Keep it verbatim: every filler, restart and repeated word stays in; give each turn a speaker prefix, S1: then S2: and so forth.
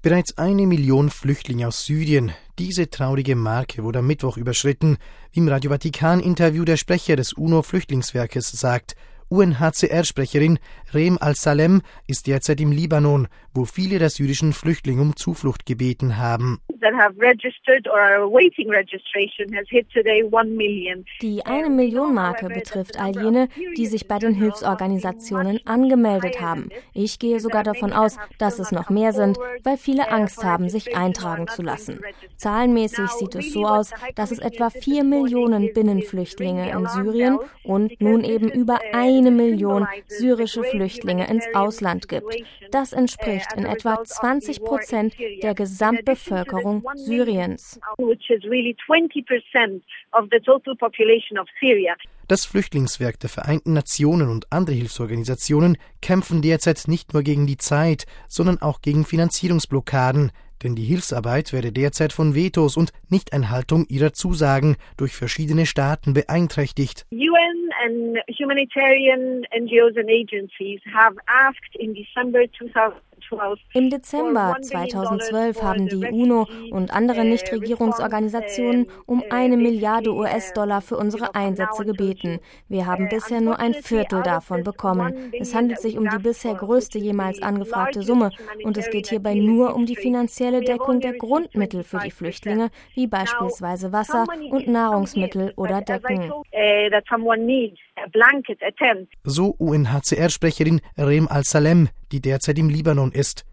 S1: Bereits eine Million Flüchtlinge aus Syrien. Diese traurige Marke wurde am Mittwoch überschritten. Wie im Radio Vatikan-Interview der Sprecher des UNO-Flüchtlingswerkes sagt, U N H C R-Sprecherin Reem Al-Salem ist derzeit im Libanon, wo viele der syrischen Flüchtlinge um Zuflucht gebeten haben.
S2: Die Eine-Million-Marke betrifft all jene, die sich bei den Hilfsorganisationen angemeldet haben. Ich gehe sogar davon aus, dass es noch mehr sind, weil viele Angst haben, sich eintragen zu lassen. Zahlenmäßig sieht es so aus, dass es etwa vier Millionen Binnenflüchtlinge in Syrien und nun eben über eine Million syrische Flüchtlinge ins Ausland gibt. Das entspricht in etwa zwanzig Prozent der Gesamtbevölkerung Syriens.
S1: Das Flüchtlingswerk der Vereinten Nationen und andere Hilfsorganisationen kämpfen derzeit nicht nur gegen die Zeit, sondern auch gegen Finanzierungsblockaden. Denn die Hilfsarbeit werde derzeit von Vetos und Nichteinhaltung ihrer Zusagen durch verschiedene Staaten beeinträchtigt.
S3: U N and humanitarian N G Os and agencies have asked in December twenty twelve
S2: Im Dezember zweitausendzwölf haben die UNO und andere Nichtregierungsorganisationen um eine Milliarde U S-Dollar für unsere Einsätze gebeten. Wir haben bisher nur ein Viertel davon bekommen. Es handelt sich um die bisher größte jemals angefragte Summe und es geht hierbei nur um die finanzielle Deckung der Grundmittel für die Flüchtlinge, wie beispielsweise Wasser und Nahrungsmittel oder Decken.
S1: So U N H C R-Sprecherin Reem Al-Salem, die derzeit im Libanon ist.